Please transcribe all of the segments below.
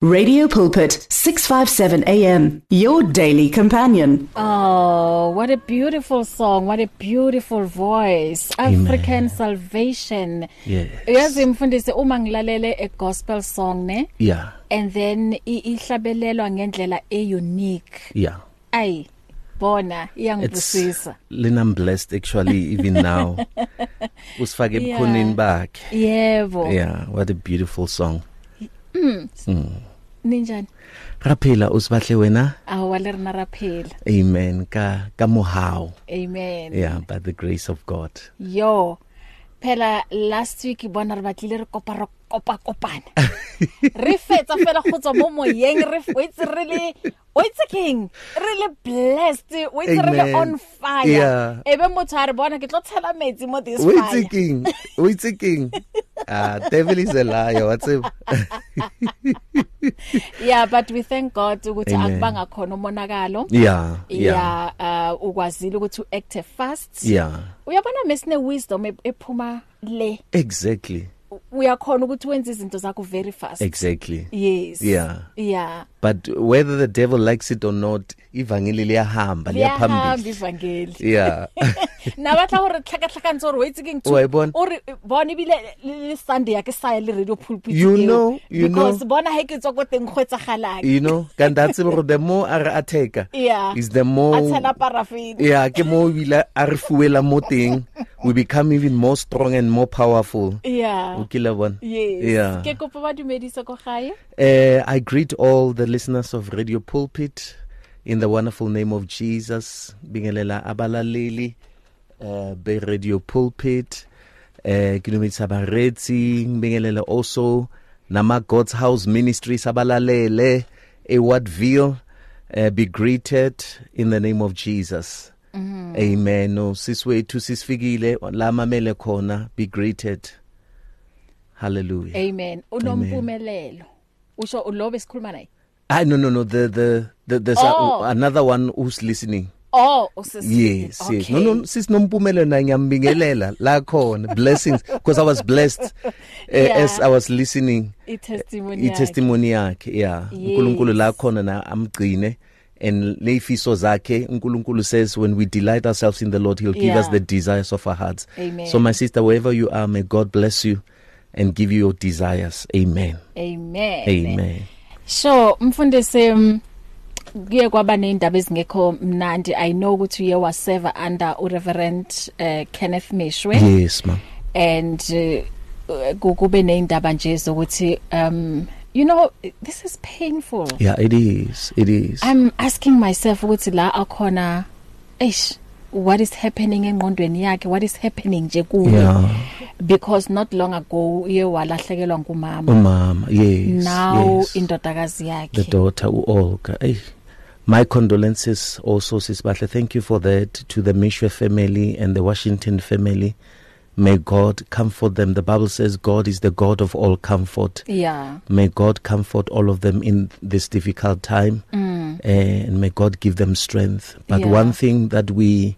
Radio Pulpit, 657 AM, your daily companion. Oh, what a beautiful song. What a beautiful voice. Amen. African Salvation. Yes. Uyazi mfundisi uma ngilalele a gospel song ne? Yeah. And then ihlabelelwa ngendlela unique. Yeah. Ay, bona iyangibusisa. Lena, I'm blessed actually even now. Usifake ebukhoneni bakhe. Yebo. Yeah, what a beautiful song. Ninjani? Raphela usibahle wena? Awale rena raphela. Amen. Ka mohau. Amen. Yeah, by the grace of God. Yo. Phela last week bona re batlile re kopana. Re fetsa fela go tswa mo moyeng re wait king really blessed wait really on fire. Yeah. Ebe motho a re bona ke tlo tshela metsi mo this fire. Wait king. Devil is a liar. What's it? Yeah, but we thank God ukuthi akubanga khona umonakalo. Yeah. Ukwazile ukuthi uact fast. Yeah. Uyabona mesine wisdom ephuma le. Exactly. Uyakhona ukuthi wenze izinto zakho very fast. Exactly. Yes. Yeah. But whether the devil likes it or not, ivangeli liyahamba liyaphambili. Ivangeli. Yeah. Nabatla hore tlhaka ntse wait king to or bona ibile le Sunday ya ke saya le radio pulpit. You know because bona ha ke tswa go teng khwetsagalang. You know can that's the more are attacker is the more atsela paraffin. Yeah, ke mo bila a re fuela mo teng we become even more strong and more powerful. Yeah. Ukila one. Yes. Yeah. Ke kopa ba dumedisa go gae. I greet all the listeners of Radio Pulpit in the wonderful name of Jesus. Bingelela abalaleli be Radio Pulpit. Kilometer baretsi bingelela also nama God's House Ministry sabalalele Ewadville. Be greeted in the name of Jesus. Amen. No siswe to sisfigile la mamele khona be greeted. Hallelujah. Amen. Unompumelelo. Usho ulobe sikhuluma naye. No. There's another one who's listening. Oh, yes, okay. Yes. No, sis nompumelelo na ngiyambingelela la khona blessings because I was blessed as I was listening. Testimony yakhe. Yeah. uNkulunkulu la khona na amgcine. And lefiso zakhe uNkulunkulu says when we delight ourselves in the Lord he'll give us the desires of our hearts. Amen. So my sister, wherever you are, may God bless you and give you your desires. Amen. So mfundisi kuye kwaba neindaba ezingekho mnandi. I know ukuthi uye waserve under Reverend Kenneth Mishwe. Yes ma'am. And kube neindaba nje zokuthi you know, this is painful. Yeah, it is. I'm asking myself ukuthi la akhona what is happening engqondweni yakhe, what is happening nje kuye. Yeah. Because not long ago uye walahlekelwa ngumama. Umama, yes. Now yes. indodakazi yakhe. The daughter Olga. My condolences also Sisbahle. Thank you for that to the Mishwe family and the Washington family. May God comfort them. The Bible says God is the God of all comfort. Yeah. May God comfort all of them in this difficult time. And may God give them strength. But one thing that we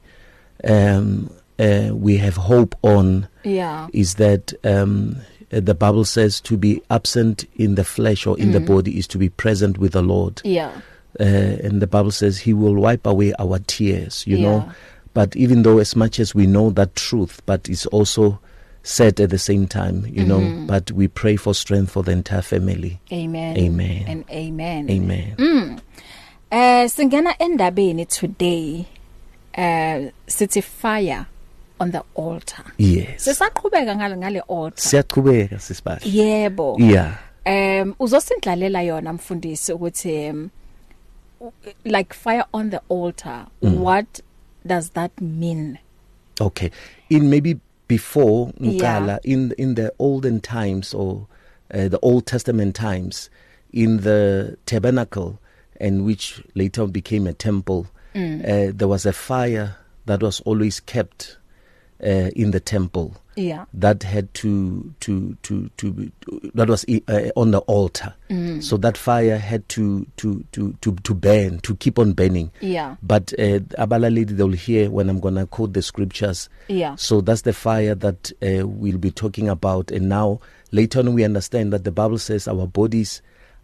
have hope on is that the Bible says to be absent in the flesh or in the body is to be present with the Lord. Yeah. And the Bible says he will wipe away our tears, you know. But even though as much as we know that truth, but it's also said at the same time, you know, but we pray for strength for the entire family. Amen. And amen. Amen. Singena endabeni today, sithi fire on the altar. Yes. Sisaqhubeka ngale altar. Siyaqhubeka sisibahle. Yebo. Yeah. Uzosindlalela yona mfundisi ukuthi like fire on the altar. What does that mean? Okay. In maybe before Nkala, in the olden times or the Old Testament times, in the tabernacle, and which later became a temple, there was a fire that was always kept in the temple. Yeah. That had to that was on the altar. So that fire had to burn, to keep on burning. Yeah. But Abala lady, they'll hear when I'm gonna quote the scriptures. Yeah. So that's the fire that we'll be talking about. And now later on we understand that the Bible says our bodies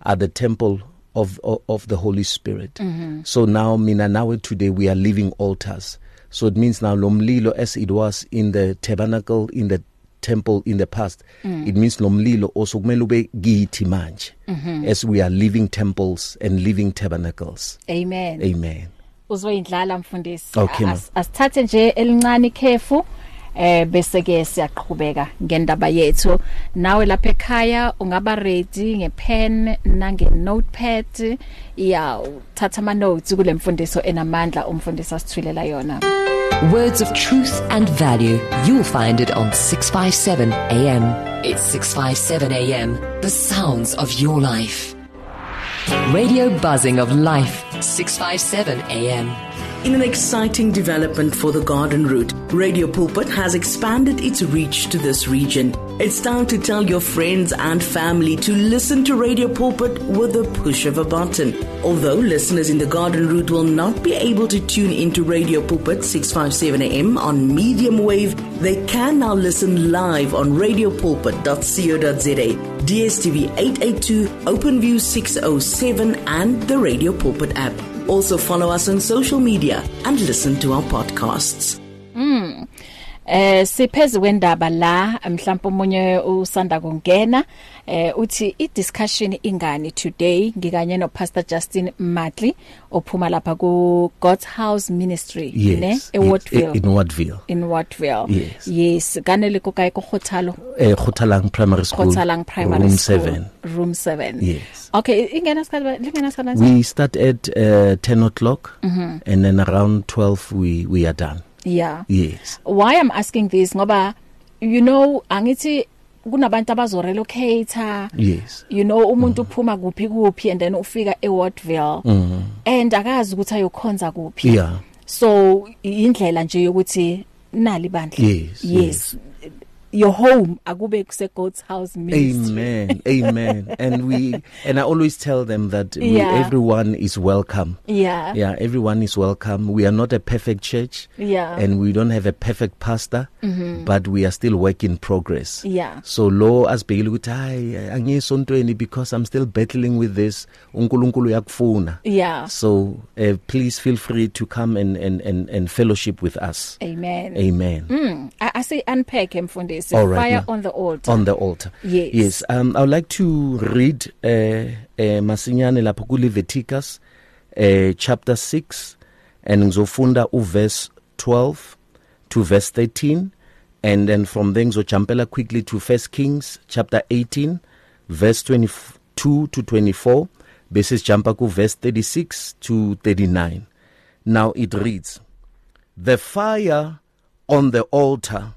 are the temple of the Holy Spirit. So now mina nawe today we are living altars. So it means now lomlilo, as it was in the tabernacle, in the temple in the past, it means lomlilo also kumele ube kithi manje, as we are living temples and living tabernacles. Amen. Amen. Uzoyindlala mfundisi. Okay, Asithathe nje elincane ikhefu bese ke siyaqhubeka ngendaba yethu. Nawe lapha ekhaya ungaba ready ngepen nange notepad ya uthatha ama notes kule mfundiso enamandla umfundisi asithulela yona. Words of truth and value. You'll find it on 657 AM. It's 657 AM. The sounds of your life. Radio buzzing of life. 657 AM. In an exciting development for the Garden Route, Radio Pulpit has expanded its reach to this region. It's time to tell your friends and family to listen to Radio Pulpit with the push of a button. Although listeners in the Garden Route will not be able to tune into Radio Pulpit 657 AM on medium wave, they can now listen live on radiopulpit.co.za, DSTV 882, OpenView 607 and the Radio Pulpit app. Also follow us on social media and listen to our podcasts. Sipheze kwendaba la mhlawumbe umunye usanda kungena uthi i-discussion ingani today ngikanye no Pastor Justin Madli ophuma lapha ku God's House Ministry ne eWattville. In Wattville. Yes kanele ko kae ko Khotalo Khotalang Primary School. Khotalang Primary School. Room 7. Yes. Okay, lingena skala. We start at 10 o'clock and then around 12 we are done. Yeah. Yes. Why I'm asking this ngoba angithi kunabantu abazo relocate. Yes. Umuntu uphuma kuphi and then ufika eWattville and akazi ukuthi ayokhonza kuphi. Yeah. So indlela nje yokuthi nali bandla. Yes. Your home akube kuse God's House Ministry. Amen. And I always tell them that everyone is welcome. Yeah, everyone is welcome. We are not a perfect church. Yeah. And we don't have a perfect pastor, but we are still work in progress. Yeah. So lo asibhekile ukuthi angiyisontweni because I'm still battling with this. uNkulunkulu yakufuna. Yeah. So please feel free to come and fellowship with us. Amen. I say unpack mfundisi. All right, fire on the altar. On the altar. Yes. I would like to read masinyane lapho ku Leviticus chapter 6 and ngizofunda verse 12 to verse 13 and then from there ngizojumpela quickly to 1 Kings chapter 18 verse 22 to 24 bese jumpa ku verse 36 to 39. Now it reads, the fire on the altar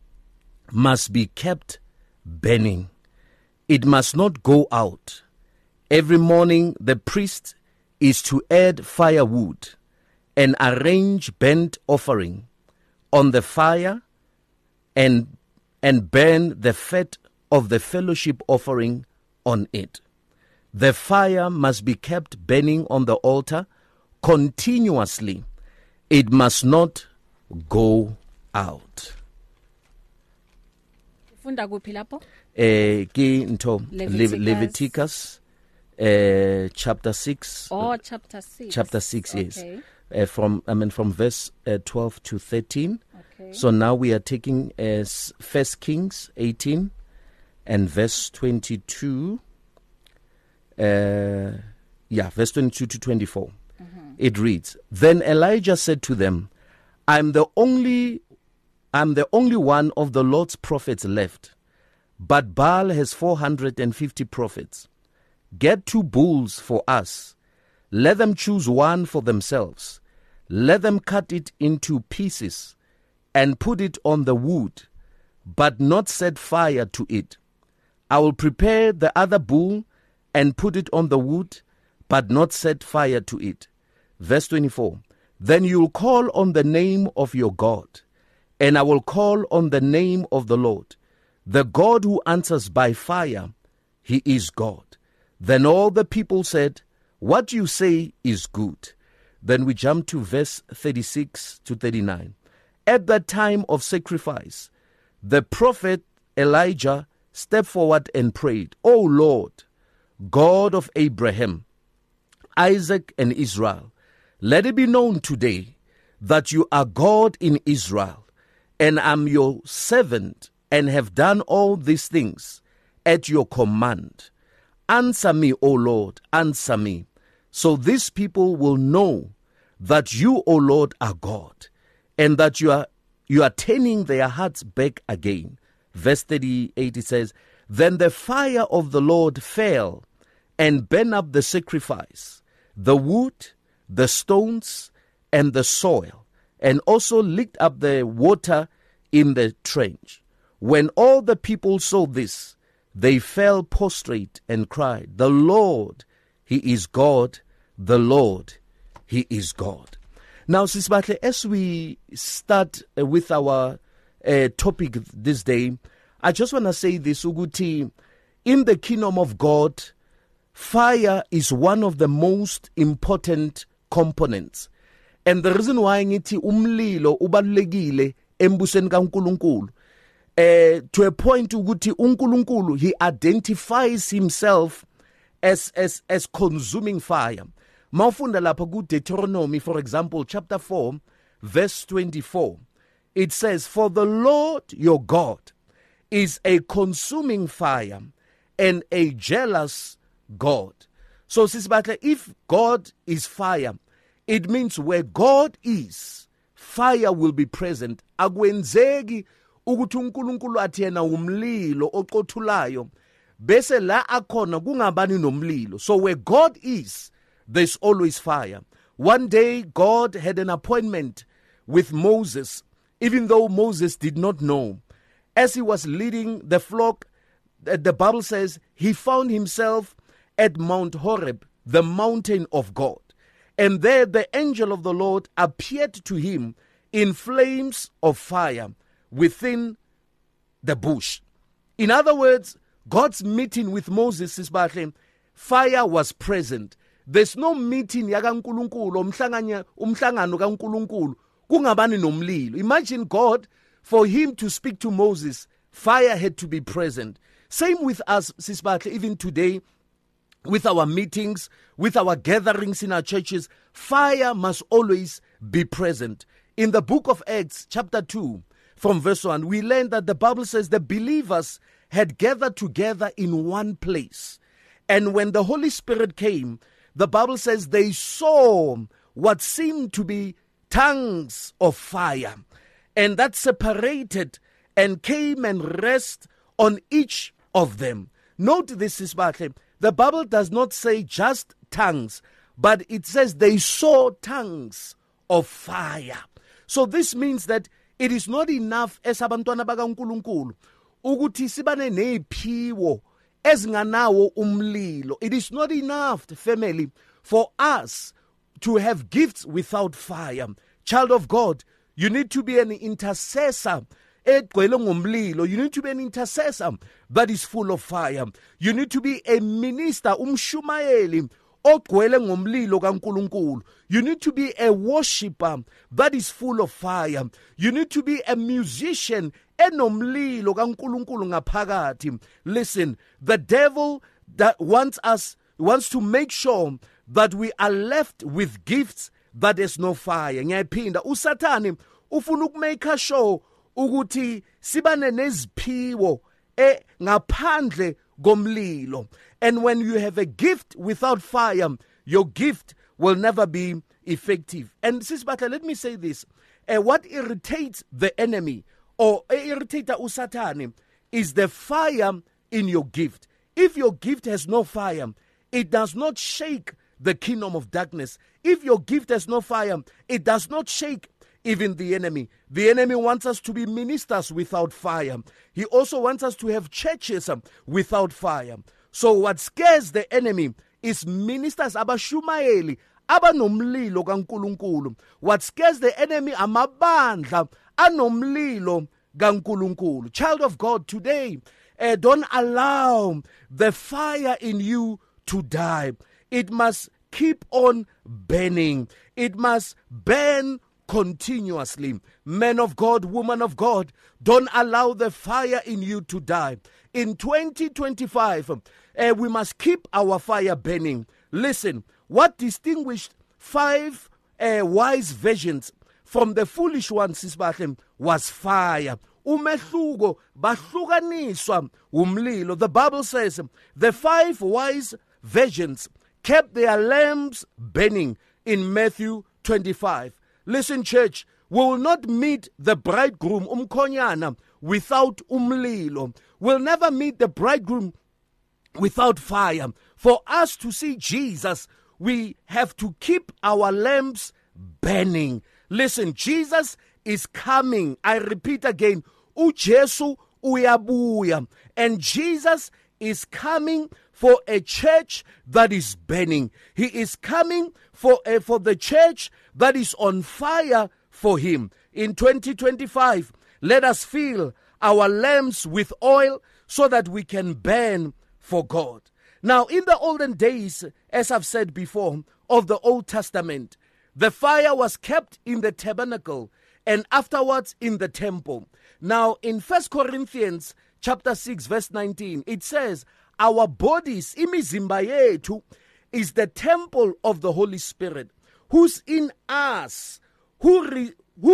must be kept burning. It must not go out. Every morning the priest is to add firewood and arrange burnt offering on the fire and burn the fat of the fellowship offering on it. The fire must be kept burning on the altar continuously. It must not go out. Funda kuphi lapho? Ki nto Leviticus chapter 6. Oh, chapter 6. Chapter 6, okay. Yes. From verse 12 to 13. Okay. So now we are taking 1 Kings 18 and verse 22. Verse 22 to 24. It reads, then Elijah said to them, I'm the only one of the Lord's prophets left, but Baal has 450 prophets. Get 2 bulls for us. Let them choose one for themselves. Let them cut it into pieces and put it on the wood, but not set fire to it. I will prepare the other bull and put it on the wood, but not set fire to it. Verse 24, then you'll call on the name of your God, and I will call on the name of the Lord, the God who answers by fire. He is God. Then all the people said, what you say is good. Then we jump to verse 36 to 39. At that time of sacrifice, the prophet Elijah stepped forward and prayed, O Lord, God of Abraham, Isaac, and Israel, let it be known today that you are God in Israel, and am your servant, and have done all these things at your command. Answer me, O Lord, answer me, so these people will know that you, O Lord, are God, and that you are turning their hearts back again. Verse 38, it says, Then the fire of the Lord fell and burned up the sacrifice, the wood, the stones, and the soil, and also licked up the water in the trench. When all the people saw this, they fell prostrate and cried, The Lord, He is God, the Lord, He is God. Now, Sisibahle, as we start with our topic this day, I just want to say this, Uguti, in the kingdom of God, fire is one of the most important components. And the reason why ngithi umlilo ubalulekile embusweni kaNkulunkulu, to a point ukuthi uNkulunkulu, he identifies himself as consuming fire. Mawufunda lapha ku Deuteronomy, for example, chapter 4, verse 24. It says, For the Lord your God is a consuming fire and a jealous God. So, Sisibahle, if God is fire, it means where God is, fire will be present. Akwenzeki ukuthi uNkulunkulu athi yena umlilo oqothulayo bese la akhona kungabani nomlilo. So where God is, there's always fire. One day God had an appointment with Moses, even though Moses did not know. As he was leading the flock, the Bible says he found himself at Mount Horeb, the mountain of God. And there the angel of the Lord appeared to him in flames of fire within the bush. In other words, God's meeting with Moses, Sisibahle, fire was present. There's no meeting yakaNkulunkulu, umhlangano kaNkulunkulu kungabani nomlilo. Imagine God, for him to speak to Moses, fire had to be present. Same with us, Sisibahle, even today, with our meetings, with our gatherings in our churches, fire must always be present. In the book of Acts, chapter 2, from verse 1, we learn that the Bible says the believers had gathered together in one place. And when the Holy Spirit came, the Bible says they saw what seemed to be tongues of fire, and that separated and came and rest on each of them. Note this, Sisibahle. The Bible does not say just tongues, but it says they saw tongues of fire. So this means that it is not enough as abantwana bakaNkulunkulu ukuthi sibane neziphiwo ezinganawo umlilo. It is not enough, family, for us to have gifts without fire. Child of God, you need to be an intercessor. You need to be an intercessor that is full of fire. You need to be a minister, umshumayeli, ogcwele ngomlilo kaNkulunkulu. You need to be a worshipper that is full of fire. You need to be a musician enomlilo kaNkulunkulu ngaphakathi. Listen, the devil that wants to make sure that we are left with gifts that is no fire. Ngiyaphinda, uSathane ufuna ukumake sure ukuthi sibane neziphiwo ngaphandle komlilo. And when you have a gift without fire, your gift will never be effective. And Sisibahle, let me say this. What irritates the enemy or irritates uSathane is the fire in your gift. If your gift has no fire, it does not shake the kingdom of darkness. If your gift has no fire, it does not shake even the enemy. The enemy wants us to be ministers without fire. He also wants us to have churches without fire. So what scares the enemy is ministers abashumayeli abanomlilo kaNkulunkulu. What scares the enemy amabandla anomlilo kaNkulunkulu. Child of God, today, don't allow the fire in you to die. It must keep on burning. It must burn continuously. Men of God, woman of God, don't allow the fire in you to die. In 2025, we must keep our fire burning. Listen, what distinguished 5 wise virgins from the foolish ones, Sisbahle, was fire. Umehluko bahlukaniswa umlilo. The Bible says the 5 wise virgins kept their lamps burning in Matthew 25. Listen, church, we will not meet the bridegroom, umkhonyana, without umlilo. We'll never meet the bridegroom without fire. For us to see Jesus, we have to keep our lamps burning. Listen, Jesus is coming. I repeat again, uJesu uyabuya. And Jesus is coming for a church that is burning. He is coming for the church that is on fire for him. In 2025, let us fill our lamps with oil so that we can burn for God. Now, in the olden days, as I've said before, of the Old Testament, the fire was kept in the tabernacle and afterwards in the temple. Now, in 1 Corinthians chapter 6, verse 19, it says, our bodies, imizimba yethu, is the temple of the Holy Spirit, who's in us, whom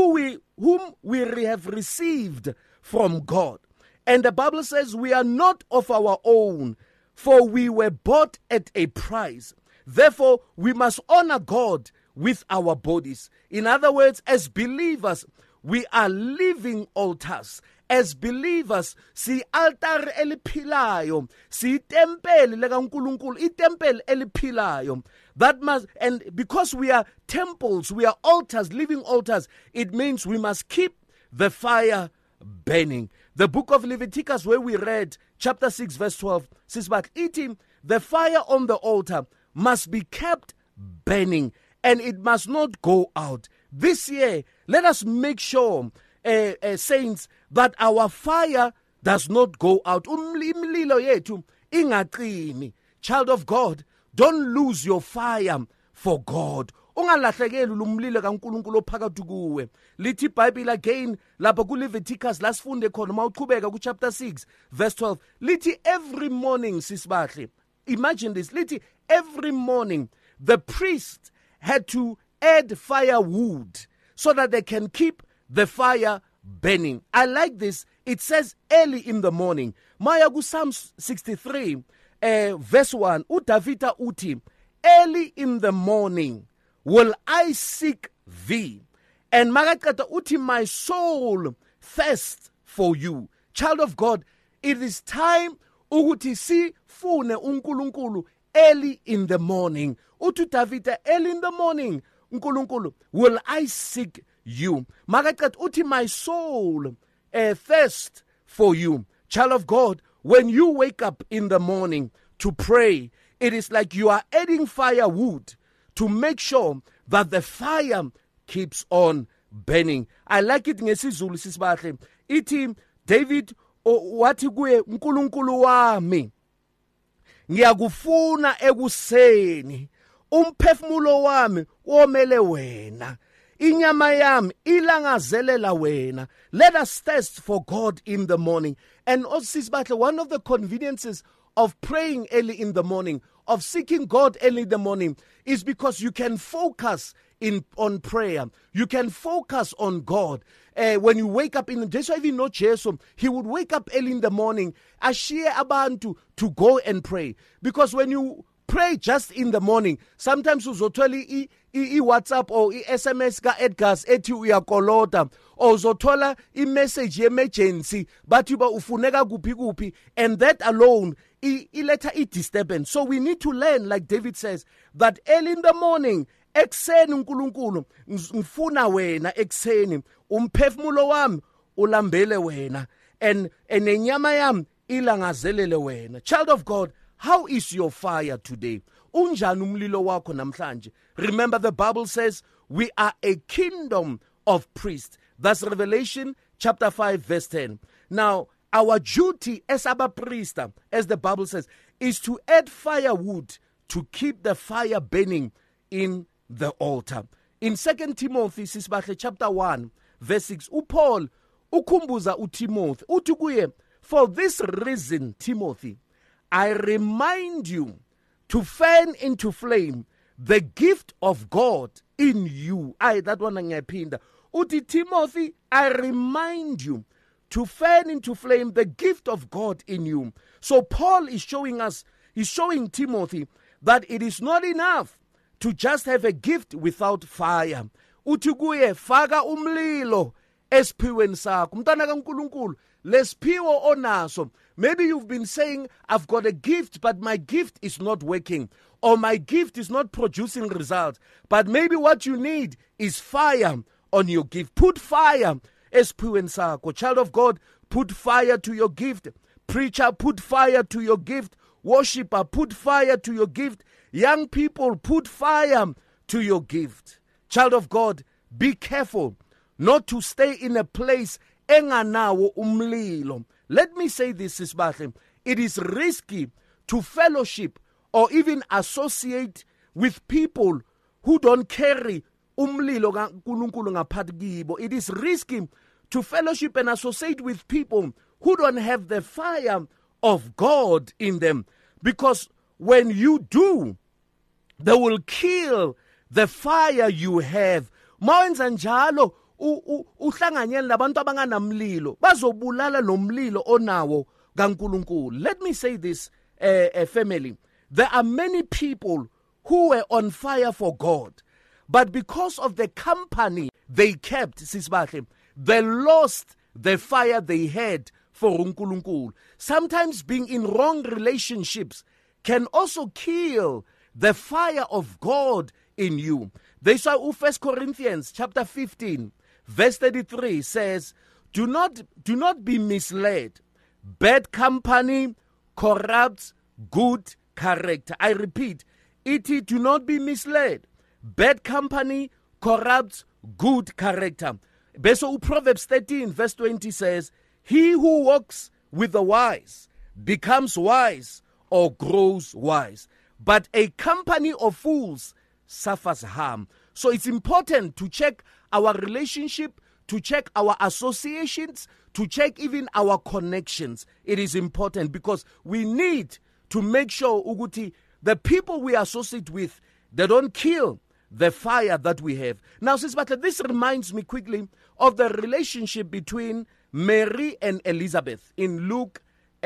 we have received from God. And the Bible says we are not of our own, for we were bought at a price. Therefore, we must honor God with our bodies. In other words, as believers, we are living altars. As believers, si altar eliphilayo, si tempele likaNkulunkulu, itempele eliphilayo. That must, and because we are temples, we are altars, living altars, it means we must keep the fire burning. The book of Leviticus, where we read chapter 6, verse 12, says, but eating the fire on the altar must be kept burning, and it must not go out. This year, let us make sure, saints, that our fire does not go out. Umlilo yethu ingaqini. Child of God, don't lose your fire for God. Ungalahlekeli lumlilo kaNkulunkulu ophakathi kuwe. Lithi iBhayibheli again lapha kuLeviticus lasifunde khona mawuqhubeka ku chapter 6 verse 12. Lithi every morning, sisibahle. Imagine this. Lithi every morning the priest had to add firewood so that they can keep the fire burning. I like this. It says early in the morning. Maya ku Psalm 63 verse 1. uDavida uthi, early in the morning will I seek thee. And makaqeda uthi, my soul thirsts for you. Child of God, it is time ukuthi sifune uNkulunkulu early in the morning. Uthi David, early in the morning, uNkulunkulu, will I seek you. Makaqeda uthi, my soul thirsts for you. Child of God, when you wake up in the morning to pray, it is like you are adding firewood to make sure that the fire keeps on burning. I like it ngesizulu sisibahle. Ithi David wathi kuye, uNkulunkulu wami, ngiyakufuna ekuseni, umphefumulo wami womele wena, inyama yami ilangazelela wena. Let us thirst for God in the morning. And also sisibahle, one of the conveniences of praying early in the morning, of seeking God early in the morning, is because you can focus on prayer. You can focus on God. When you wake up in the day, even not Jesus, he would wake up early in the morning, ashiye abantu to go and pray. Because when you pray just in the morning, sometimes uzothola i-WhatsApp or i-SMS ka Edgars ethi uyakolota, or uzothola i-message ye-emergency bathi ba ufuneka kuphi kuphi, and that alone iletha i-disturbance. So we need to learn, like David says, that early in the morning, ekseni uNkulunkulu ngifuna wena, ekseni umphefumulo wami ulambele wena, and nenyama yami ilangazelele wena. Child of God, how is your fire today? Unjani umlilo wakho namhlanje? Remember, the Bible says we are a kingdom of priests. That's Revelation chapter 5 verse 10. Now, our duty as abapriester, as the Bible says, is to add firewood to keep the fire burning in the altar. In 2 Timothy sisibahle chapter 1 verse 6, uPaul ukhumbuza uTimothy uthi kuye, for this reason Timothy, I remind you to fan into flame the gift of God in you. That one ngiyaphinda. Uthi Timothy, I remind you to fan into flame the gift of God in you. So Paul is showing Timothy that it is not enough to just have a gift without fire. Uthi kuye, faka umlilo esphiweni sakho. Mntana kaNkulunkulu, lesiphiwo onaso. Maybe you've been saying, I've got a gift, but my gift is not working, or my gift is not producing results. But maybe what you need is fire on your gift. Put fire esphiweni sakho. Child of God, put fire to your gift. Preacher, put fire to your gift. Worshipper, put fire to your gift. Young people, put fire to your gift. Child of God, be careful not to stay in a place enganawo umlilo. Let me say this, Sisbahle. It is risky to fellowship or even associate with people who don't carry umlilo kaNkulunkulu ngaphakathi kibo. It is risky to fellowship and associate with people who don't have the fire of God in them. Because when you do, they will kill the fire you have. Mawenza njalo uhlanganyela nabantu abanganamlilo, bazobulala nomlilo onawo kaNkulunkulu. Let me say this, family. There are many people who were on fire for God, but because of the company they kept, Sisbahle, they lost the fire they had for uNkulunkulu. Sometimes being in wrong relationships can also kill the fire of God in you. That's why 1 Corinthians chapter 15 verse 33 says, do not be misled. Bad company corrupts good character. I repeat, do not be misled. Bad company corrupts good character. So Proverbs 13 verse 20 says, he who walks with the wise becomes wise or grows wise, but a company of fools suffers harm. So it's important to check our relationship, to check our associations, to check even our connections. It is important because we need to make sure, Uguti, the people we associate with, they don't kill the fire that we have. Now, Sisbahle, this reminds me quickly of the relationship between Mary and Elizabeth in Luke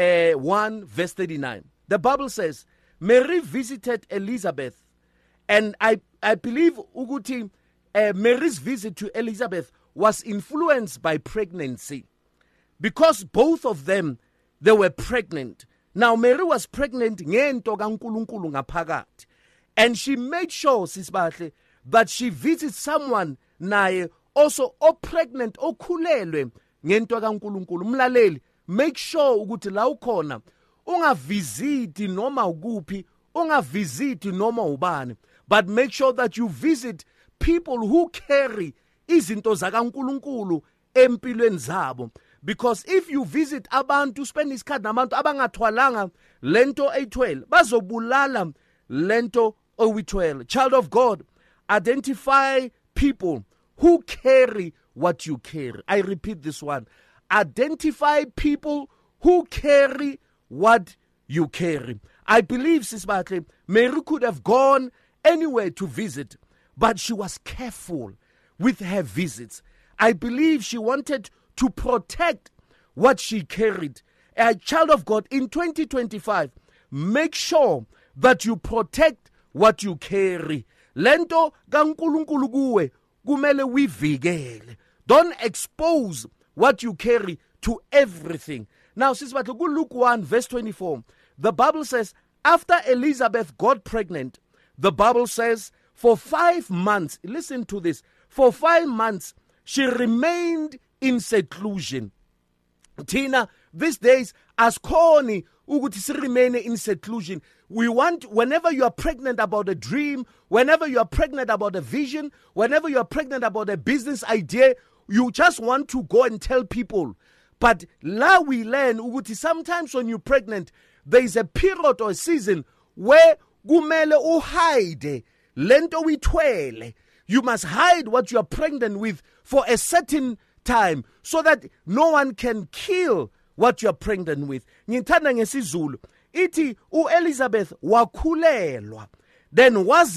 1 verse 39. The Bible says, Mary visited Elizabeth, and I believe, Uguti, Mary's visit to Elizabeth was influenced by pregnancy, because both of them, they were pregnant. Now, Mary was pregnant ngento kaNkulunkulu ngaphakathi, and she made sure, Sisbahle, that she visits someone naye also pregnant, okhulelwe ngento kaNkulunkulu. Mlaleli, make sure ukuthi la ukhona ungavisiti noma ukuphi, ungavisiti noma ubani, but make sure that you visit people who carry izinto zakaNkulunkulu empilweni zabo. Because if you visit abantu, spend isikhathi nabantu abangathwalanga lento eyithwele, bazobulala lento oyithwele. Child of God, identify people who carry what you carry. I repeat this one. Identify people who carry what you carry. I believe, Sisbahle, Mary could have gone anywhere to visit, but she was careful with her visits. I believe she wanted to protect what she carried. A child of God, in 2025, make sure that you protect what you carry. Lento kaNkulunkulu kuwe kumele uyivikele. Don't expose what you carry to everything. Now, Sisbahle, go Luke 1 verse 24. The Bible says, after Elizabeth got pregnant, the Bible says, for 5 months, listen to this, for 5 months, she remained in seclusion. Tina, these days, as corny, ukuthi remain in seclusion. We want, whenever you are pregnant about a dream, whenever you are pregnant about a vision, whenever you are pregnant about a business idea, you just want to go and tell people. But la we learn, ukuthi sometimes when you're pregnant, there is a period or a season where kumele uhide lento uyithwele. You must hide what you are pregnant with for a certain time so that no one can kill what you are pregnant with. Ngithanda ngesizulu ithi uElizabeth wakhulelwa then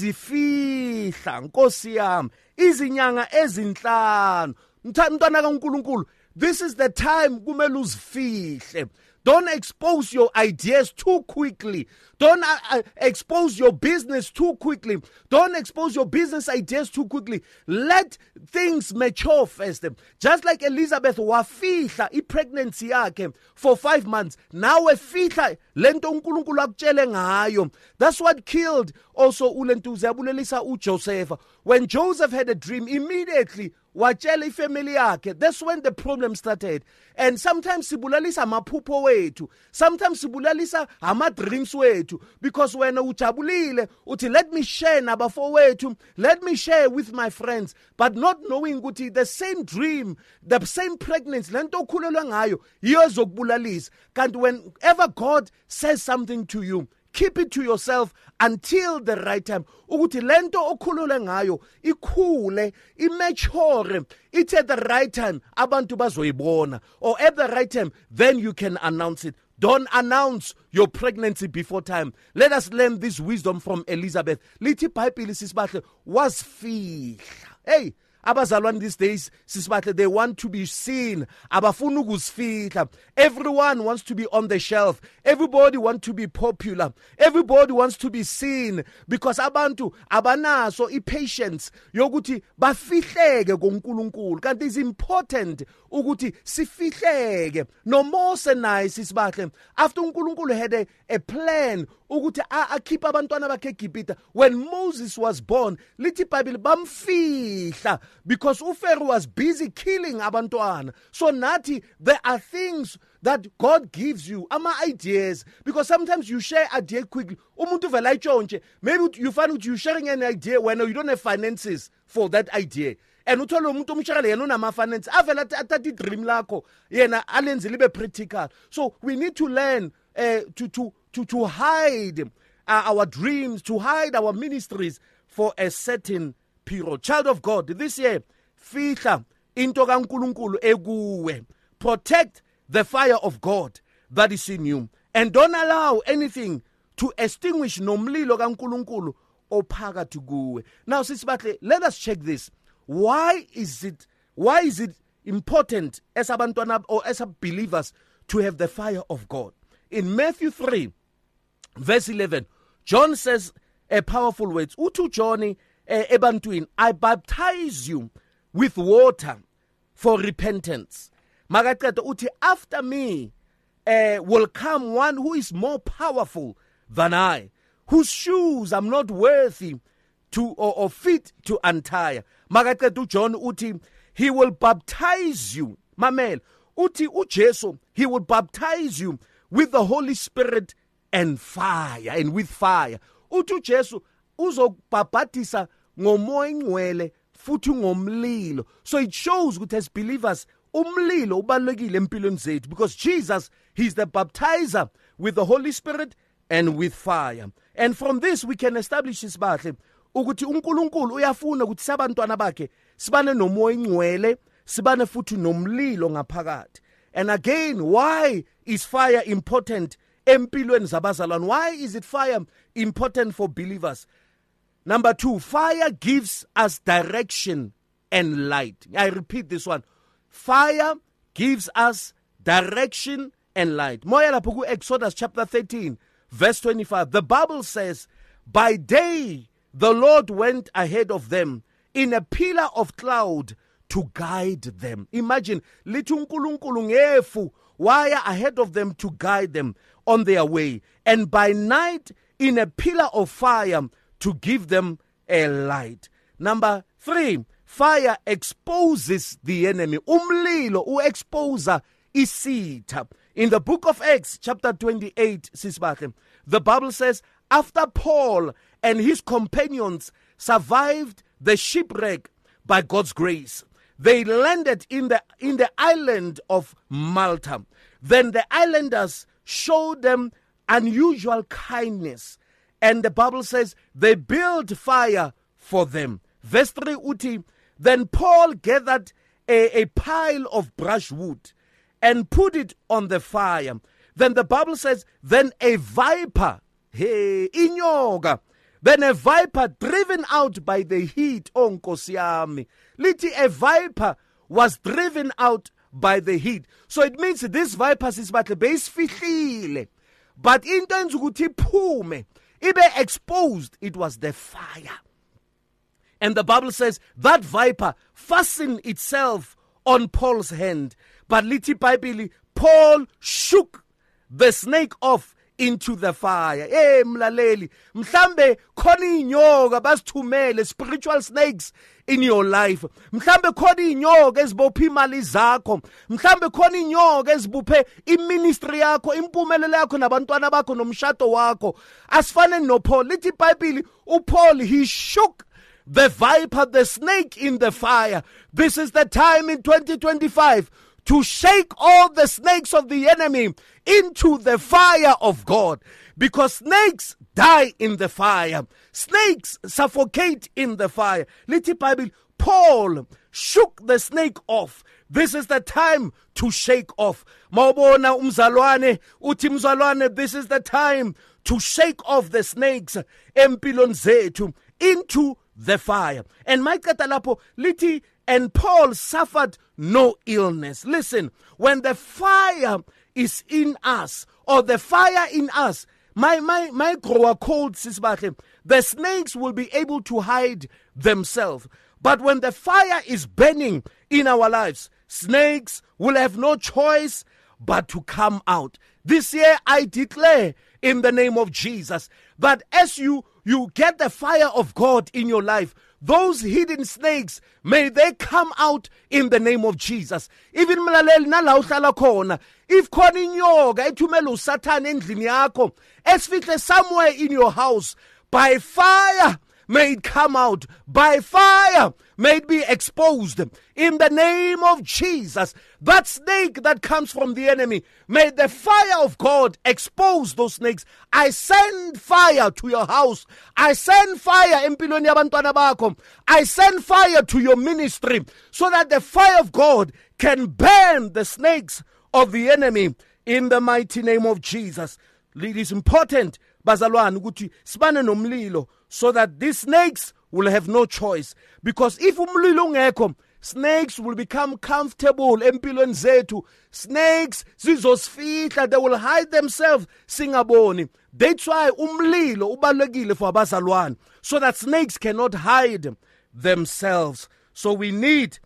wazifihla nkosi yami izinyanga ezinhlanu. Mntwana kaNkulunkulu, this is the time kumele uzifihle. Don't expose your ideas too quickly. Don't expose your business too quickly. Don't expose your business ideas too quickly. Let things mature first. Just like Elizabeth wafihla pregnancy yakhe for 5 months. Now wafihla lento uNkulunkulu akutshele ngayo. That's what killed also uLentuze abulelisa uJoseph. When Joseph had a dream, immediately watshela ifamily yakhe. That's when the problem started. And sometimes sibulalisa amaphupho wethu, sometimes sibulalisa ama-dreams wethu, because wena ujabulile uthi let me share nabafowethu, let me share with my friends, but not knowing ukuthi the same dream, the same pregnancy lento okhulelwe ngayo yiyo ezokubulalisa. Kanti whenever God says something to you, keep it to yourself until the right time. Ukuthi lento okhulule ngayo ikhule, immature, it's at the right time abantu bazoyibona, or at the right time then you can announce it. Don't announce your pregnancy before time. Let us learn this wisdom from Elizabeth. Lithi iBhayibheli sisibahle wasifihla. Hey, abazalwane these days sisibahle, they want to be seen. Abafuna ukuzifihla. Everyone wants to be on the shelf. Everybody wants to be popular. Everybody wants to be seen, because abantu abanaso impatience yokuthi bafihleke kuNkulunkulu. Kanti it's important ukuthi sifihleke. No more nice sisibahle. After uNkulunkulu had a plan ukuthi akhipha abantwana bakhe eGibhita, when Moses was born, lithi iBhayibheli bamfihla because uFaro was busy killing abantwana. So nathi there are things that God gives you, ama ideas, because sometimes you share idea quickly. Umuntu vela ayitshontshe. Maybe you find out you sharing an idea when you don't have finances for that idea. And uthole umuntu umshayele yena unama finance avela athatha idream lakho yena alenze libe practical. So we need to learn to hide our dreams, to hide our ministries for a certain period. Child of God, this year, fihla into kaNkulunkulu ekuwe. Protect the fire of God that is in you, and don't allow anything to extinguish nomlilo kaNkulunkulu ophakathi kuwe. Now sisibahle, let us check this. Why is it important as abantwana or as believers to have the fire of God? In Matthew 3 verse 11, John says a powerful words. Utu John ebantwini, I baptize you with water for repentance. Makaqeda uthi after me will come one who is more powerful than I, whose shoes I'm not worthy to or fit to untie. Makaqeda uJohn uthi he will baptize you. Mamel uthi uJesu, he will baptize you with the Holy Spirit and fire, and with fire. Uthi uJesu uzokubhabhatisa ngomoya ingcwele futhi ngomlilo. So it shows ukuthi as believers umlilo ubalulekile empilweni zethu, because Jesus, he's the baptizer with the Holy Spirit and with fire. And from this we can establish isibahle ukuthi uNkulunkulu uyafuna ukuthi sabantwana bakhe sibane nomoya ingcwele, sibane futhi nomlilo ngaphakathi. And again, why is fire important empilweni zabazalwane? Why is it fire important for believers? Number 2, fire gives us direction and light. I repeat this one. Fire gives us direction and light. Moya lapho ku Exodus chapter 13 verse 25. The Bible says, by day the Lord went ahead of them in a pillar of cloud to guide them. Imagine, lithi uNkulunkulu ngefu waya ahead of them to guide them on their way. And by night in a pillar of fire to give them a light. Number 3, fire exposes the enemy. Umlilo uexposa isitha. In the book of Acts chapter 28, the Bible says, after Paul and his companions survived the shipwreck by God's grace, they landed in the island of Malta. Then the islanders showed them unusual kindness. And the Bible says they built fire for them. verse 3 uthi, then Paul gathered a pile of brushwood and put it on the fire. Then the Bible says, then a viper, inyoka, then a viper driven out by the heat, Nkosi yami. Lithi a viper was driven out by the heat. So it means this viper sisibahle beyisifihlile. But into enza ukuthi iphume, ibe exposed, it was the fire. And the Bible says that viper fastened itself on Paul's hand. But lithi iBhayibheli, Paul shook the snake off into the fire. Mlaleli, mhlambe khona inyoka basithumele, spiritual snakes in your life. Mhlambe khona inyoka ezibopha imali zakho. Mhlambe khona inyoka ezibuphe iministry yakho, impumelelo yakho nabantwana bakho nomshado wakho. Asifane no Paul. Lithi iBhayibheli, uPaul, he shook the viper, the snake in the fire. This is the time in 2025 to shake all the snakes of the enemy into the fire of God. Because snakes die in the fire. Snakes suffocate in the fire. Lithi iBhayibheli, Paul shook the snake off. This is the time to shake off. Mawubona umzalwane, uthi mzalwane, this is the time to shake off the snakes empilweni zethu into the fire. And mayiceda lapho lithi, and Paul suffered no illness. Listen, when the fire is in us, or the fire in us, my grower cold sisibahle, the snakes will be able to hide themselves. But when the fire is burning in our lives, snakes will have no choice but to come out. This year I declare in the name of Jesus that as you get the fire of God in your life, those hidden snakes, may they come out in the name of Jesus. Even mlaleli nala uhlala khona, if khona inyoka ethumela uSathane endlini yakho, esifihle somewhere in your house, by fire may it come out. By fire may it be exposed. In the name of Jesus, that snake that comes from the enemy, may the fire of God expose those snakes. I send fire to your house. I send fire empilweni yabantwana bakho. I send fire to your ministry, so that the fire of God can burn the snakes of the enemy in the mighty name of Jesus. It is important, bazalwane, ukuthi sibane nomlilo, so that these snakes will have no choice. Because if umlilo ungekho, snakes will become comfortable empilweni zethu. Snakes zizosifihla, they will hide themselves singaboni. That's why umlilo ubalulekile for abazalwane, so that snakes cannot hide themselves. So we need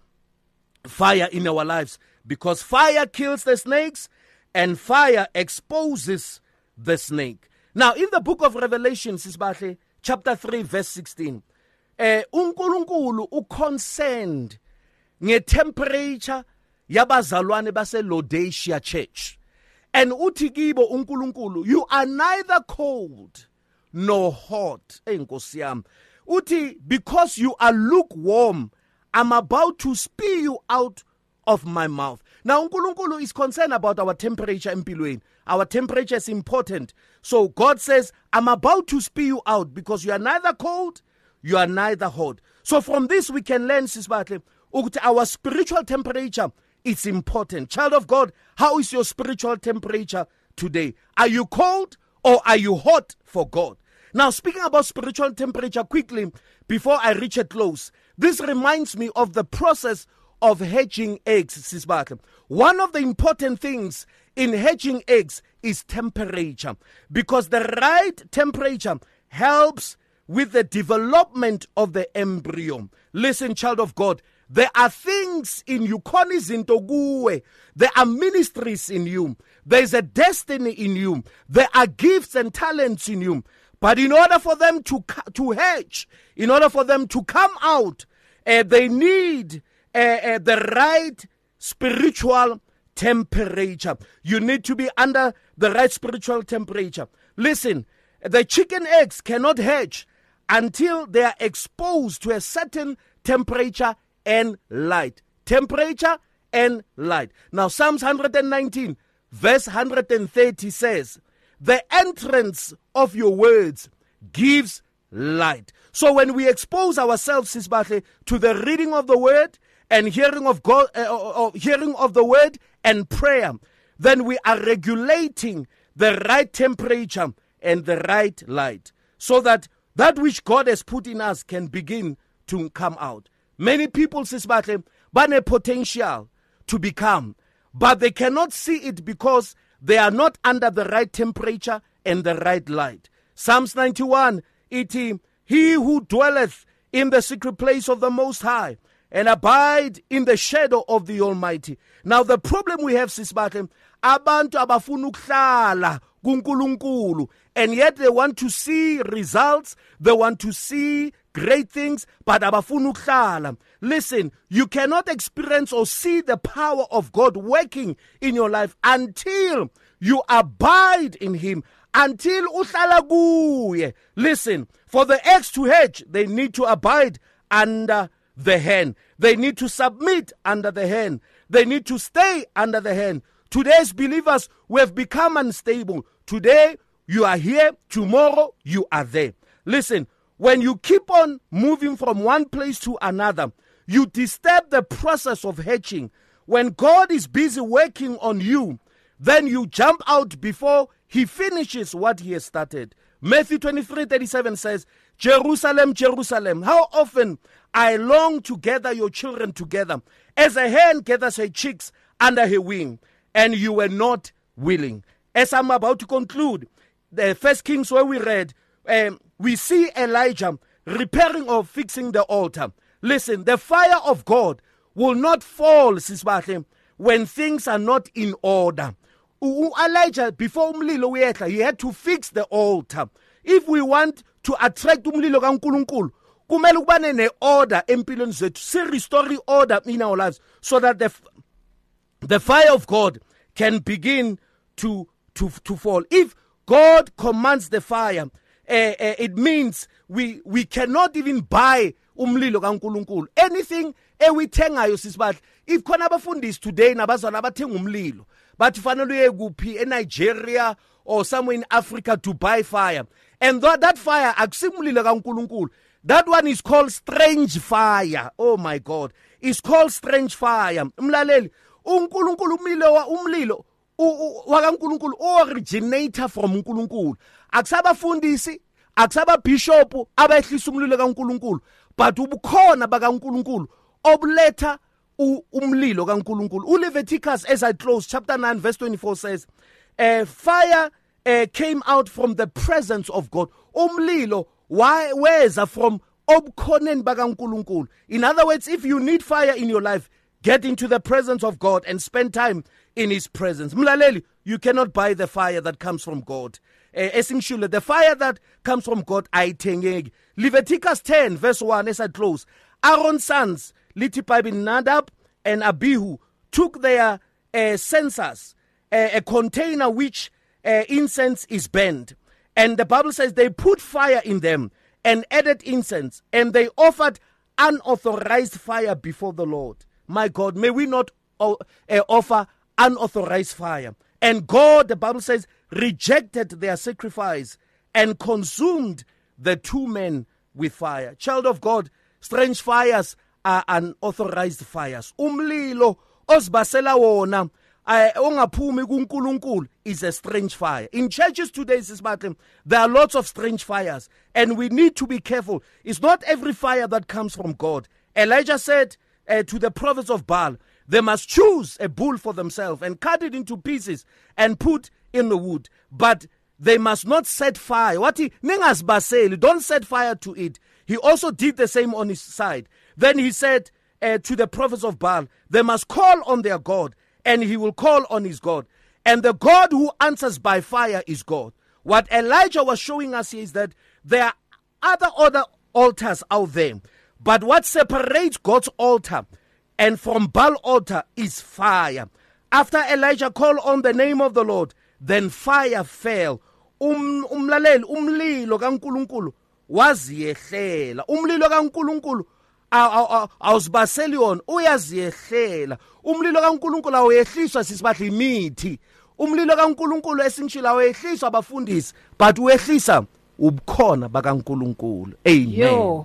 fire in our lives, because fire kills the snakes and fire exposes the snake. Now in the book of Revelation, sisibahle, chapter 3 verse 16, uNkulunkulu uconcerned nge-temperature yabazalwane base-Laodicea church. And uthi kibo uNkulunkulu, you are neither cold nor hot. Nkosi yami. Uthi, because you are lukewarm, I'm about to spew you out of my mouth. Now uNkulunkulu is concerned about our temperature empilweni. Our temperature is important. So God says, I'm about to spew you out, because you are neither cold, you are neither hot. So from this we can learn, sisibahle, ukuthi our spiritual temperature is important. Child of God, how is your spiritual temperature today? Are you cold or are you hot for God? Now, speaking about spiritual temperature quickly, before I reach a close, this reminds me of the process of hatching eggs, sisibahle. One of the important things in hatching eggs is temperature, because the right temperature helps with the development of the embryo. Listen, child of God, there are things in you, there are ministries in you, there is a destiny in you, there are gifts and talents in you. But in order for them to hatch, in order for them to come out, they need the right spiritual temperature. You need to be under the right spiritual temperature. Listen, the chicken eggs cannot hatch until they are exposed to a certain temperature and light. Temperature and light. Now, Psalms 119, verse 130 says, the entrance of your words gives light. So when we expose ourselves, Sisbahle, to the reading of the word and hearing of God, hearing of the word and prayer, then we are regulating the right temperature and the right light, so that that which God has put in us can begin to come out. Many people, Sisbahle, have potential to become, but they cannot see it because they are not under the right temperature and the right light. Psalms 91, he who dwelleth in the secret place of the Most High and abide in the shadow of the Almighty. Now the problem we have, Sisbahle, abantu abafuna ukuhlala kuNkulunkulu, and yet they want to see results, they want to see great things, but abafuna ukuhlala. Listen, you cannot experience or see the power of God working in your life until you abide in Him, until uhlala kuye. Listen, for the axe to hedge, they need to abide under the hand. They need to submit under the hand. They need to stay under the hand. Today's believers, we have become unstable. Today, you are here. Tomorrow, you are there. Listen, when you keep on moving from one place to another, you disturb the process of hatching. When God is busy working on you, then you jump out before He finishes what He has started. Matthew 23:37 says, Jerusalem, Jerusalem, how often I long to gather your children together, as a hen gathers her chicks under her wing, and you were not willing. As I'm about to conclude, the First Kings where we read, we see Elijah repairing or fixing the altar. Listen, the fire of God will not fall, Sisbahle, when things are not in order. Elijah, before umlilo uyehla, he had to fix the altar. If we want to attract umlilo kaNkulunkulu, kumele kubane ne-order empilweni zethu. Si restore order in our lives, so that the fire of God can begin to fall. If God commands the fire, it means we cannot even buy umlilo kaNkulunkulu. Anything ewithengayo Sisbahle, if khona abafundisi today nabazwana abathenga umlilo, but fanele uye kuphi eNigeria or somewhere in Africa to buy fire, and that fire akusimulilo kaNkulunkulu, that one is called strange fire. Oh my God, it's called strange fire. Mlaleli, uNkulunkulu umlilo wakaNkulunkulu originator from uNkulunkulu. Akusabafundisi, akusababishop abehlisa umlilo kaNkulunkulu, but ubukhona bakaNkulunkulu obuletha umlilo kaNkulunkulu. uLeviticus, as I close, chapter 9 verse 24 says, fire came out from the presence of God. Umlilo weza from obukhoneni bakaNkulunkulu. In other words, if you need fire in your life, get into the presence of God and spend time in His presence. Mlaleli, you cannot buy the fire that comes from God. The fire that comes from God ayithengeki. Leviticus 10 verse 1, as I close, Aaron's sons, Lithi Nadab and Abihu, took their censers, a container which incense is burnt. And the Bible says they put fire in them and added incense, and they offered unauthorized fire before the Lord. My God, may we not offer unauthorized fire. And God, the Bible says, rejected their sacrifice and consumed the two men with fire. Child of God, strange fires are unauthorized fires. Umlilo osbasela wona ongaphumi kuNkulunkulu is a strange fire. In churches today, there are lots of strange fires, and we need to be careful. It's not every fire that comes from God. Elijah said to the prophets of Baal, they must choose a bull for themselves and cut it into pieces and put in the wood. But they must not set fire. Don't set fire to it. He also did the same on his side. Then he said to the prophets of Baal, they must call on their God, and he will call on his God. And the God who answers by fire is God. What Elijah was showing us here is that there are other altars out there. But what separates God's altar and from Baal altar is fire. After Elijah called on the name of the Lord, then fire fell. Umlaleli, umlilo kaNkulunkulu waziyehlela. Umlilo kaNkulunkulu awusibaseli wona, uyaziyehlela. Umlilo kaNkulunkulu awuyehliswa Sisbahle imithi. Umlilo kaNkulunkulu esingishilo awuyehliswa abafundisi, but uyehlisa ubukhona bakaNkulunkulu. Amen. Yo.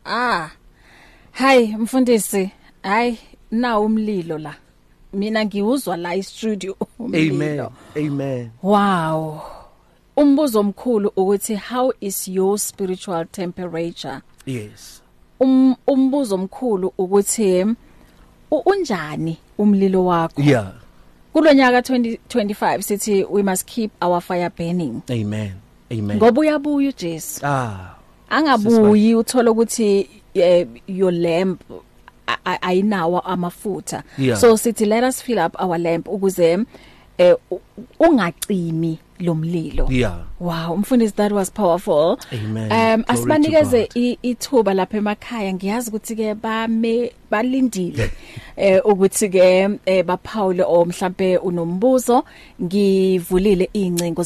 Hi mfundisi. Hayi na umlilo la. Mina ngiuzwa la studio umlilo. Amen. Wow. Umbuzo omkhulu ukuthi how is your spiritual temperature? Yes. Umbuzo omkhulu ukuthi unjani umlilo wakho? Yeah. Kulonyaka 2025 sithi we must keep our fire burning. Amen. Ngoba uyabuya uJesu. Angabuyi uthola ukuthi your lamp ayinawo amafutha. Yeah. So sithi let us fill up our lamp ukuze ungacimi lomlilo. Yeah. Wow, mfundisi, that was powerful. Amen. Asibanikeze ithuba lapha emakhaya, ngiyazi ukuthi ke balindile ukuthi ke baphawule o mhlambe unombuzo. Ngivulile incingo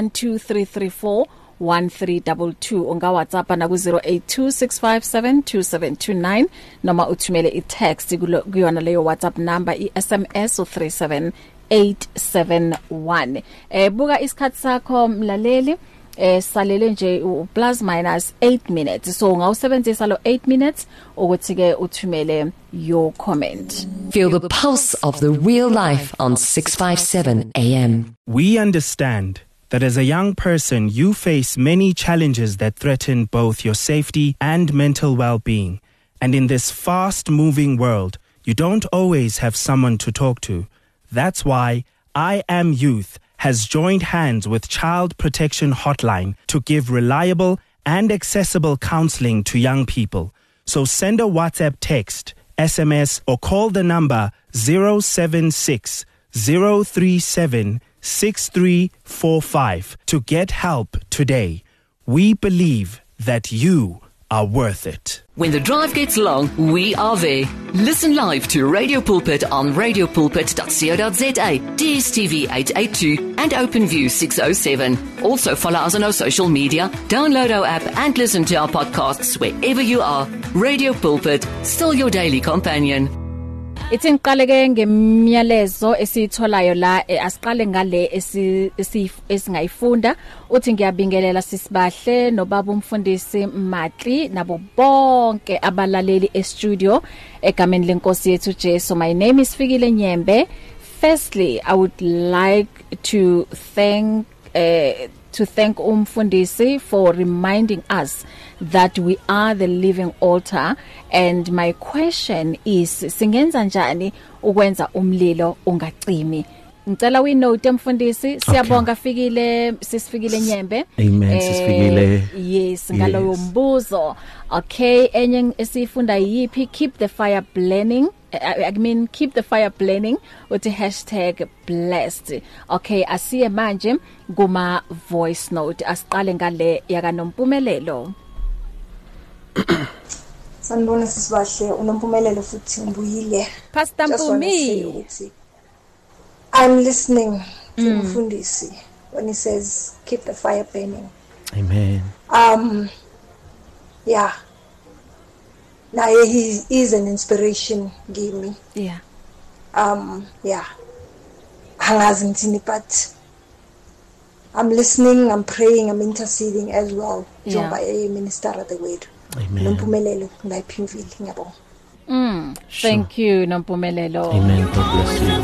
0123341322 onga WhatsApp na ku 0826572729 noma uthumele i-text kuyona leyo WhatsApp number, i-SMS u 37871. Buka isikhathi sakho mlaleli, salele nje plus minus 8 minutes, so ungawusebenzisa lo 8 minutes ukuthi ke uthumele your comment. Feel the pulse of the real life on 657 AM. We understand that as a young person, you face many challenges that threaten both your safety and mental well-being. And in this fast-moving world, you don't always have someone to talk to. That's why I Am Youth has joined hands with Child Protection Hotline to give reliable and accessible counseling to young people. So send a WhatsApp text, SMS, or call the number 076 037 6345 to get help today. We believe that you are worth it. When the drive gets long, we are there. Listen live to Radio Pulpit on radiopulpit.co.za, DSTV 882 and OpenView 607. Also follow us on our social media, download our app and listen to our podcasts wherever you are. Radio Pulpit, still your daily companion. Ithi ngiqaleke ngemiyalezo esitholayo la, asiqale ngale esingayifunda. Uthi ngiyabingelela sisibahle nobaba umfundisi Matli nabo bonke abalaleli e-studio egameni lenkosi yethu Jesu. My name is Fikile Nyembe. Firstly, I would like to thank umfundisi for reminding us that we are the living altar, and my question is singenza njani ukwenza umlilo ungacimi? Ngicela uyinote mfundisi. Siyabonga sisifikile Nyembe. Amen. Sisifikile. Yes, ngaloyo mbuzo. Okay, enye esifunda yipi? Keep the fire burning. Keep the fire burning with #blessed. Okay, asiye manje kuma voice note. Asiqale ngale yaka Nompumelelo. Sanibona sisibahle, uNompumelelo futhi ngibuyile. Pastor Mpumi. I'm listening to Mfundisi when he says keep the fire burning. Amen. Yeah. Now he is an inspiration, give me. Yeah. Yeah. Hangazi ngithini, but I'm listening, I'm praying, I'm interceding as well. Njengoba minister of the word. Amen. Nompumelelo ngayiphinvile ngiyabonga. Thank you Nompumelelo. Amen. God bless you.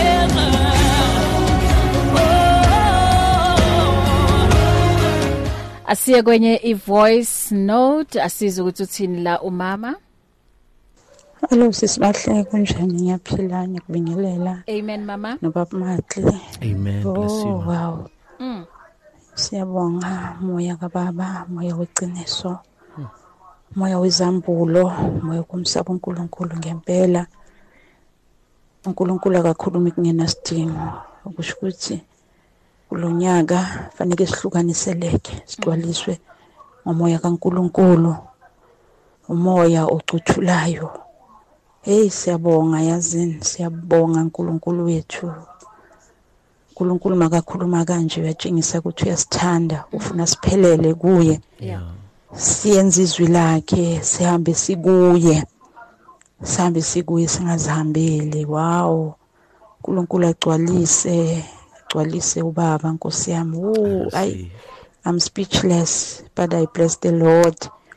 Asiye kwenye i-voice note, asize ukuthi uthini la umama. Hello sisibahle, kunjani? Ngiyaphila, ngikubingelela. Amen mama. Nobaba Matli. Amen. Bless you. Wow. Siyabonga moya kaBaba, moya weqiniso. Moya wezambulo, moya kumsaba uNkulunkulu ngempela. uNkulunkulu akakhulumi kungena sidingo, okusho ukuthi kulonyaka fanele sihlukaniseleke, sigcwaliswe ngomoya kaNkulunkulu, umoya ocuthulayo. Hey siyabonga, yazini siyabonga uNkulunkulu wethu. uNkulunkulu makakhuluma kanje uyatshengisa ukuthi uyasithanda, ufuna siphelele kuye. Yeah. Siyenza izwi lakhe, sihambe sikuye. Sihambe sikuye singazihambeli. Wow. uNkulunkulu agcwalise ubaba Nkosi yami. Ayi I'm speechless, but I bless the Lord.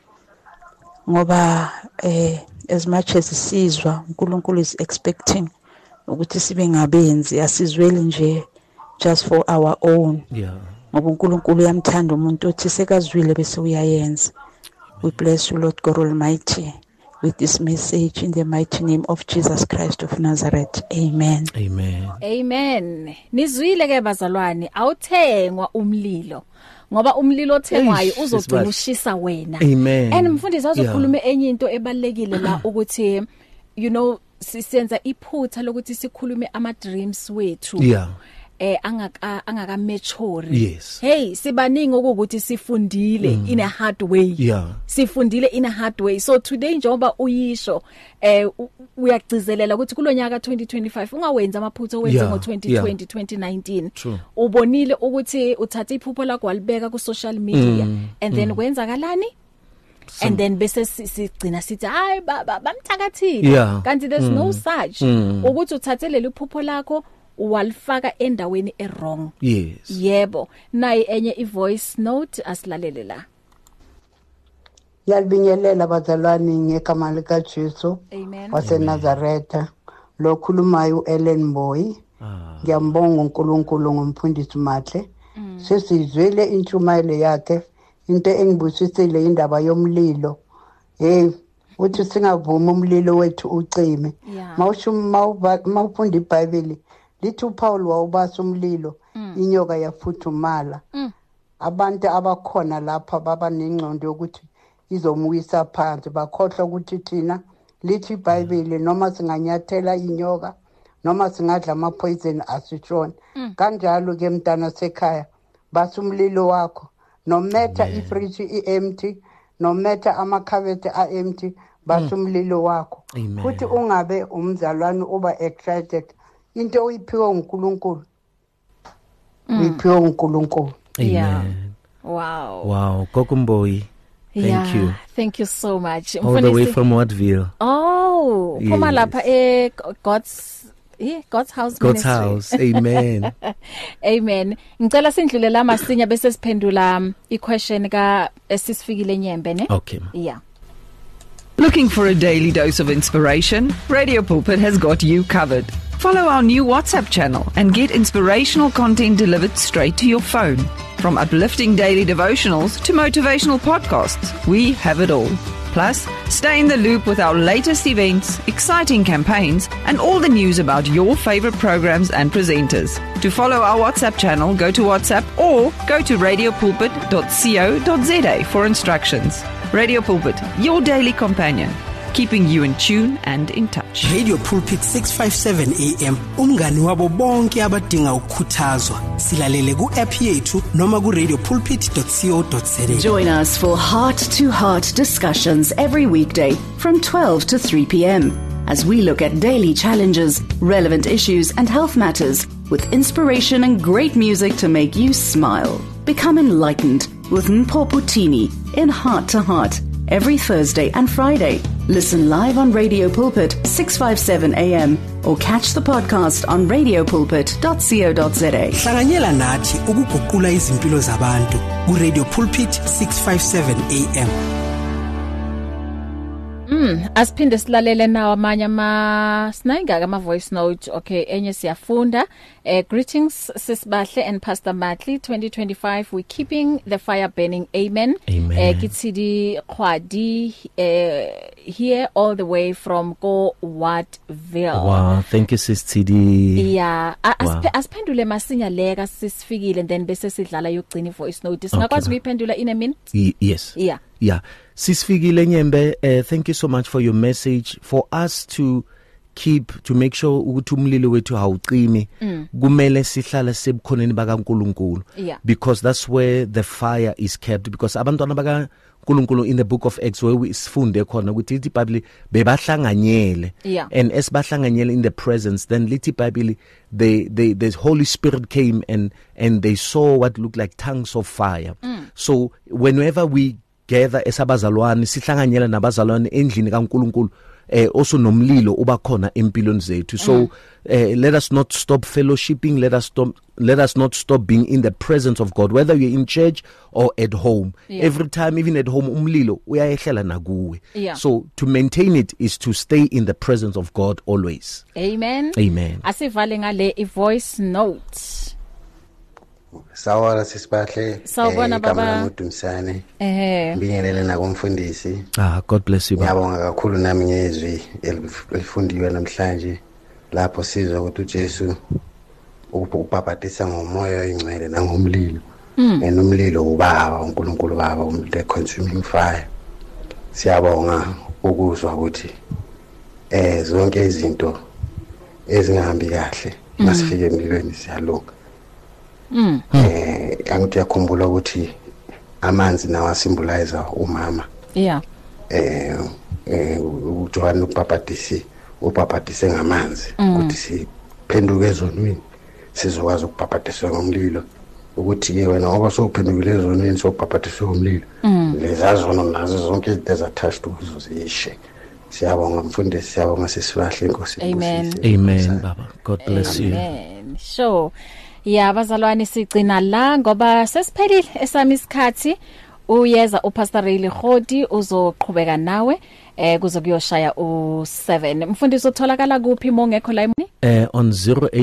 Ngoba as much as isizwa uNkulunkulu is expecting ukuthi sibe ngabenzi asizweli nje just for our own. Yeah. Ngoba uNkulunkulu uyamthanda umuntu othi sekazwile bese uyayenza. We bless you, Lord God Almighty, with this message in the mighty name of Jesus Christ of Nazareth. Amen. Amen. Amen. Nizwile ke bazalwane, awuthengwa umlilo. Ngoba umlilo othengwayo uzogcina ushisa wena. Amen. And mfundisi azokhuluma enye into ebalekile la ukuthi sisenza iphutha lokuthi sikhulume ama dreams wethu. Yeah. Angaka mature. Yes. Hey, sibaningi ukuthi sifundile in a hard way. Yeah. Sifundile in a hard way. So today njengoba uyisho uyagcizelela ukuthi kulonyaka 2025 ungawenza amaphutha owenze ngo2020 2019. True. Ubonile ukuthi uthatha iphupho lakho walibeka ku social media and then kwenzakalani? And then bese sigcina sithi hayi bamthakathile. Kanti there's no such. Ukuthi uthathelele iphupho lakho walifaka endaweni wrong. Yes. Yebo. Nayi enye ivoice note asilalele la. Yalibingelela bazalwane ngegama lika Jesu wase Nazareth. Lo khulumayo Ellen Boy. Ngiyambonga uNkulunkulu ngomfundisi Matle. Sesizwele intshumayelo yakhe. Into engibusisile indaba yomlilo. Hey, uthi singavuma umlilo wethu ucime. Mawufunda iBhayibheli lithi uPaul wawubasa umlilo inyoka yafuthumala. Abantu abakhona lapha baba nengcondo yokuthi izomwisa phansi bakhohlwa ukuthi thina lithi iBhayibheli noma singanyathela inyoka noma singadla ama poison asitshona. Kanjalo ke mntana sekhaya basa umlilo wakho no matter ifridge empty, no matter amakhabethe empty, basa umlilo wakho. Futhi ungabe umzalwane uba excited into uyiphiwe uNkulunkulu. Uyiphiwe uNkulunkulu. Amen. Wow. Wow, Kokumboy. Thank you. Thank you so much. All the way from Wattville. Oh, phuma lapha God's house ministry. God's house. Amen. Amen. Ngicela sindlule la masinya bese siphendula iquestion ka esisifikile Nyembe ne? Okay. Yeah. Looking for a daily dose of inspiration? Radio Pulpit has got you covered. Follow our new WhatsApp channel and get inspirational content delivered straight to your phone. From uplifting daily devotionals to motivational podcasts, we have it all. Plus, stay in the loop with our latest events, exciting campaigns, and all the news about your favorite programs and presenters. To follow our WhatsApp channel, go to WhatsApp or go to radiopulpit.co.za for instructions. Radio Pulpit, your daily companion, keeping you in tune and in touch. Radio Pulpit 657 AM, umngani wabo bonke abadinga ukukhuthazwa. Silalele ku-app yethu noma ku radiopulpit.co.za. Join us for heart-to-heart discussions every weekday from 12 to 3 p.m. as we look at daily challenges, relevant issues and health matters with inspiration and great music to make you smile. Become enlightened with Mpho Tini in Heart to Heart every Thursday and Friday. Listen live on Radio Pulpit 657 AM or catch the podcast on radiopulpit.co.za. Hlanganyela nathi ukuguqula izimpilo zabantu ku Radio Pulpit 657 AM. Asiphinde silalele nawo amanye sinayingaka ama voice note. Okay, enye siyafunda. Greetings Sisbahle and Pastor Matli. 2025 we keeping the fire burning. Amen. Kitsidi Khwadi here all the way from Go Wattville. Wow, thank you Sis Tidi. Yeah, asiphendule masinya leka sisifikile and then bese sidlala yokugcina voice note. Singakwazi ukuyiphendula in a minute? Yes. Yeah. Sisfikile Nyembe, thank you so much for your message. For us to make sure ukuthi umlilo wethu awucimi, kumele sihlala sebukhoneni bakaNkulunkulu. Because that's where the fire is kept. Because abantwana bakaNkulunkulu in the book of Acts where we sifunde khona ukuthi lithi iBhayibheli bebahlanganyele. And as bahlanganyele in the presence, then lithi iBhayibheli the Holy Spirit came and they saw what looked like tongues of fire. So whenever we gather esabazalwane sihlanganyela nabazalwane endlini kaNkulunkulu also nomlilo uba khona empilweni zethu. So let us not stop fellowshipping, let us let us not stop being in the presence of God, whether you're in church or at home. Yeah. Every time, even at home, umlilo uyayehlela nakuwe. Yeah. So to maintain it is to stay in the presence of God always. Amen. Amen. Asivale ngale voice note. Sawona sisibahle. Sawubona baba. Ngudumsane. Ngibingelele na kumfundisi. God bless you. Ngiyabonga kakhulu nami ngezwi elifundiwe namhlanje lapho sizwa ukuthi uJesu ubaphatisa ngomoya oyingcwele nangomlilo. Nomlilo ubaba uNkulunkulu baba the consuming fire. Siyabonga ukuzwa ukuthi zonke izinto ezingahambi kahle masifike emlilweni siyalunga. Angithi yakhumbula ukuthi amanzi nawo symbolize umama. Yeah. uJohn ubaphathise ngamanzi ukuthi siphenduke ezonweni sizokwazi ukubhaphathisa ngomlilo ukuthi ke wena oba sowuphendukile ezonweni sowubhaphathiswa ngomlilo lezazono nazo zonke izinto ezattached kuzo zishe. Siyabonga mfundisi, siyabonga sisibahle inkosi. Amen. Amen baba. God bless you. Amen. Sure. Ya bazalwane sigcina la ngoba sesiphelile esami isikhathi. Uyeza uPastor Riley Khodi uzoqhubeka nawe kuzokuyoshaya u7. Mfundisi utholakala kuphi mongekho la imini? On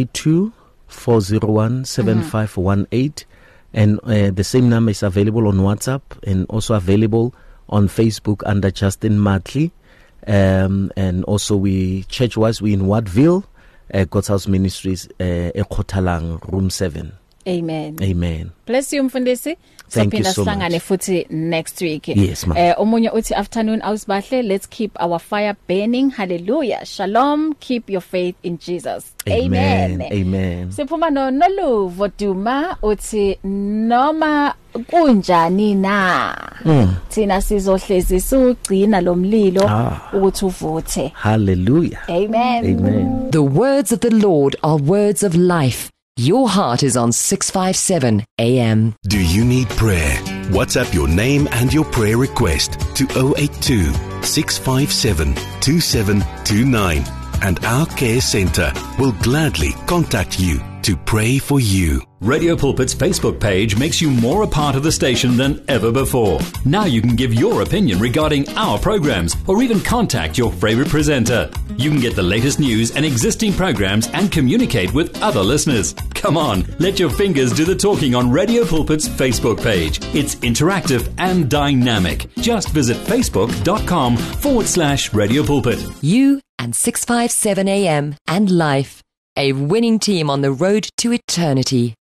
082-401-7518 and the same number is available on WhatsApp and also available on Facebook under Justin Matley. And also we church-wise we in Wattville, God's House Ministries, Ekhotalang, room 7. Amen. Amen. Bless you mfundisi. Thank you so much. Futhi next week. Yes, ma'am. Omunye uthi afternoon ausbahle, let's keep our fire burning. Hallelujah. Shalom. Keep your faith in Jesus. Amen. Amen. Siphuma noluvo Duma uthi noma kunjani na thina sizohlezi sugcina lomlilo ukuthi uvuthe. Hallelujah. Amen. Amen. The words of the Lord are words of life. Your heart is on 657 AM. Do you need prayer? WhatsApp your name and your prayer request to 082 657 2729 and our care centre will gladly contact you to pray for you. Radio Pulpit's Facebook page makes you more a part of the station than ever before. Now you can give your opinion regarding our programs or even contact your favorite presenter. You can get the latest news and existing programs and communicate with other listeners. Come on, let your fingers do the talking on Radio Pulpit's Facebook page. It's interactive and dynamic. Just visit facebook.com/Radio Pulpit. You and 657 AM and Life, a winning team on the road to eternity.